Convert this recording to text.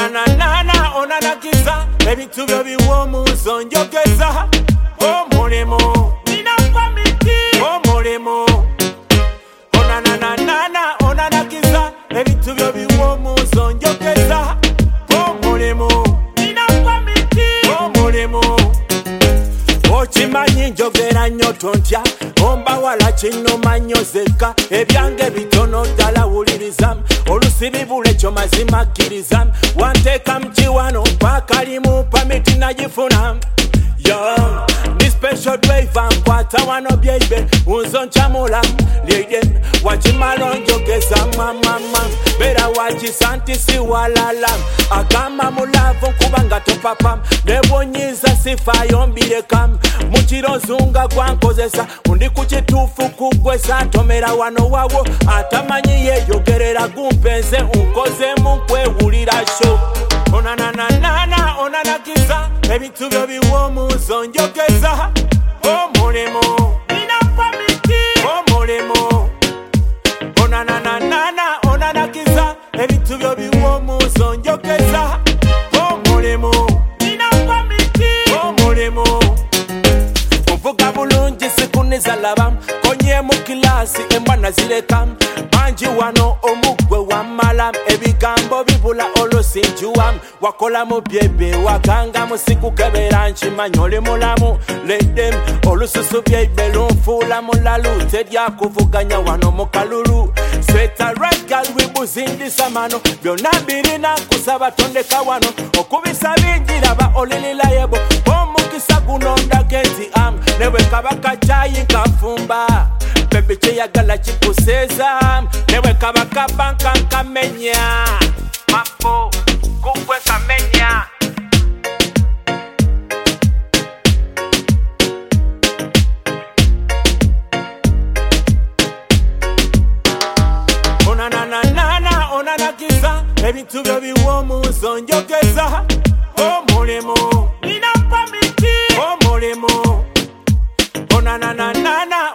onananana onanakiza ebintu byo biwomuzo njogeza omulimo nina kwamiti omulimo onananana onanakiza ebintu byo biwomuzo njogeza omulimo nina kwamiti omulimo okimanyi njogera nnyo tontya ombawala kino manyozeka ebyange bitono ddala wulirizamu olusibibula ekyo mazima kkirizamu wanteeka mukiwano pakalimu pamiti nagifuna ndi special driver nkwata wano byeibe unzo nkyamulamu lyeye wakimala onjogeza mamama bera wakisantisi walala agamba mulavu nkuba nga topapam nebwonyiza sifaayo mbirekamu mukirozunga gwankozesa undi ku kituufu kugwesa ntomera wano wawo atamanyi yeyogerera gumpenze unkozemu nkwewulira sho onananana onanakiza ebintu byo biwomuzo njogeza omulimo nina kwamiti omulimo onananana onanakiza ebintu byo biwomuzo njogeza omulimo nina kwamiti omulimo ovuga bulungi sikuniza labamu konye mu kilasi embwana zirekamu banji wano omugwe wamalamu ebigambo bibula olusinjuwamu wakola mu byebe wakanga musikukebera nkimanyi oli mulamu leddemu olususu byeibe lunfuula mulalu teryakuvuganya wano mu kalulu sweta regal wibuzindisa mano byonna birina kusaba tondeka wano okubisa binjiraba olililayebo omukisa guno ndagenti amu nebwe kabaka kyayi nkafumba bebe kyeyagala kikuseeza nebwe kabaka banka nkamenya mafo kugwe nkamenya onananana onanakiza ebintu byo biwomuzo njogeza omulimo nina kwamiti omulimo onananana